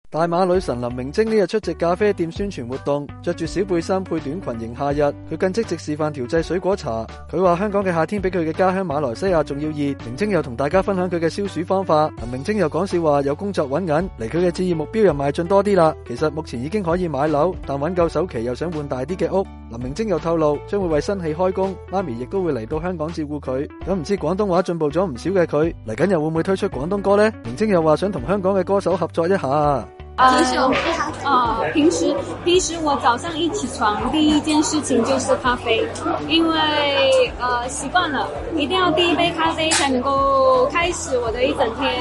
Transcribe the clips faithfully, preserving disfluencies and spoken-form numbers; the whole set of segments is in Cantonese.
大馬女神林明禎呢日出席咖啡店宣傳活動，着住小背心配短裙迎夏日，佢更即席示範調製水果茶。佢話香港嘅夏天比佢嘅家鄉馬來西亞仲要熱。明禎又同大家分享佢嘅消暑方法。林明禎又講笑話有工作揾緊，離佢嘅置業目標又邁進多啲啦。其實目前已經可以買樓，但揾夠首期又想換大啲嘅屋。林明禎又透露將會為新戲開工，媽咪亦都會嚟到香港照顧佢。咁唔知廣東話進步咗唔少嘅佢，嚟緊又會唔會推出廣東歌呢？明禎又話想同香港嘅歌手合作一下。 平時我啊，平時平時我早上一起床，第一件事情就是咖啡，因為呃習慣了，一定要第一杯咖啡才能夠開始我的一整天。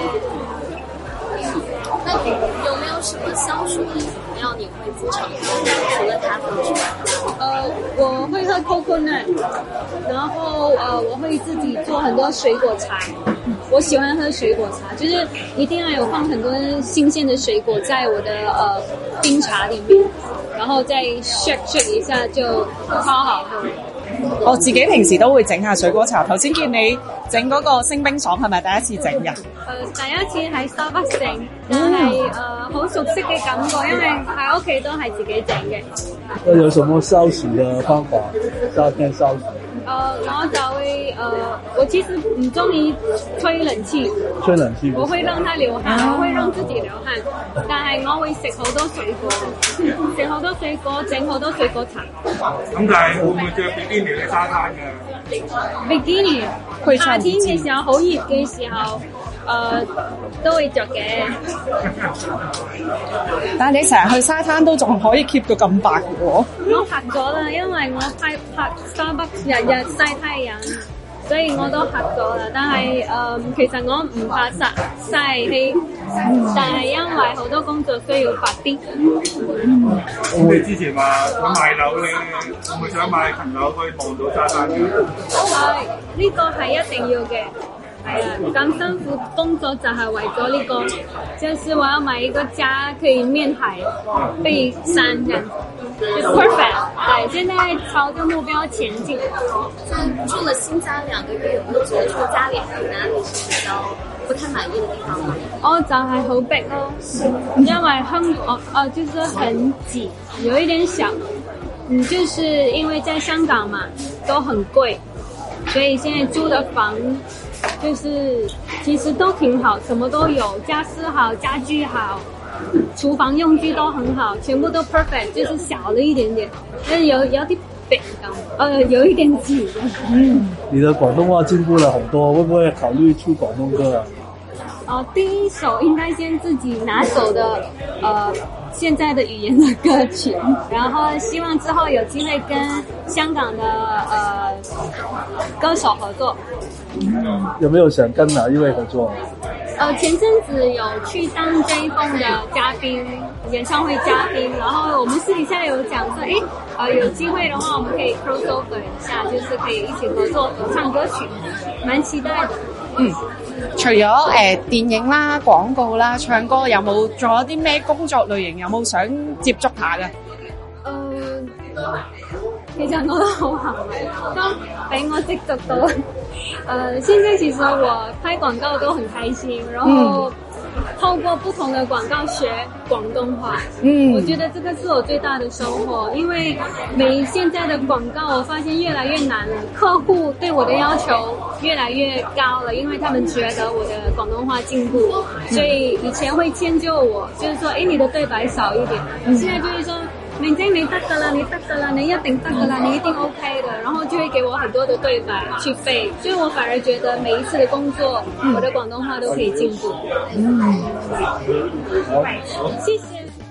那你有沒有什麼消暑的飲料你會經常喝？除了咖啡之外， 呃，我會喝 coconut， 然後呃，我會自己做很多水果茶。我喜歡喝水果茶，就是一定要有放很多新鮮的水果在我的呃冰茶裏面，然後再 shake shake 一下就超好喝。 我自己平時都會整下水果茶，頭先見你整嗰個星冰爽係咪第一次整㗎？誒、 呃，第一次喺 Starbucks 整，但係誒好熟悉嘅感覺，因為喺屋企都係自己整嘅。 那有什麼消暑嘅方法？夏天消暑？ 呃，我就會呃，我其實唔中意吹冷氣， 吹冷氣， 我會讓它流汗，我會讓自己流汗，但係我會食好多水果，食好多水果，整好多水果茶。 咁就係會唔會着比基尼去沙灘嘅？ 比基尼，夏天嘅時候好熱嘅時候，誒都會着嘅。 但係你成日去沙灘都仲可以 keep 到咁白嘅喎。 我嚇咗啦，因為我拍拍 Starbucks 日日曬太陽，所以我都嚇咗啦。但係誒、呃，其實我唔怕曬曬氣，但係因為好多工作需要白啲。 咁你之前話想買樓咧，會唔會想買層樓可以望到沙灘嘅？ 係，呢個係一定要嘅。係啊，咁辛苦工作就係為咗呢個，就是我要買一個家可以面海背山人，就 perfect。對，現在朝着目標前進。 住了新家兩個月，有沒有覺得住家裡還有哪裡是比較不太滿意的地方嗎？ 哦，就係好逼咯，因為香港哦就是很擠，有一點小。嗯，就是因為在香港嘛，都很貴，所以現在租的房。就是其實都挺好，什麼都有，家私好，家具好，廚房用具都很好，全部都 perfect， 就是小了一點點，但是有有啲逼咁，呃，有一點擠。 嗯，你的廣東話進步了很多，會不會考慮出廣東歌啊？ 哦，第一首應該先自己拿手的，呃，現在的語言的歌曲，然後希望之後有機會跟香港的呃歌手合作。 嗯，有沒有想跟哪一位合作？ 呃，前陣子有去當 J 風的嘉賓，演唱會嘉賓，然後我們私底下有講說，誒，呃，有機會的話，我們可以 cross over 一下，就是可以一起合作唱歌曲，蠻期待的。 嗯，除咗誒、呃、電影啦、廣告啦、唱歌，有冇仲有啲咩工作類型有冇想接觸下嘅？ 呃，其實我都好幸運，都俾我接觸到。呃，現在其實我拍廣告都很開心，然後透過不同的廣告學廣東話。嗯，我覺得這個是我最大的收穫，因為每現在的廣告我發現越來越難了，客戶對我的要求越來越高了，因為他們覺得我的廣東話進步，所以以前會遷就我，就是說，誒，你的對白少一點，現在就是說，明禎你得㗎啦，你得㗎啦，你一定得㗎啦，你一定 OK 的，然後就會給我很多的對白去背，所以我反而覺得每一次的工作，我的廣東話都可以進步。嗯，好，謝謝。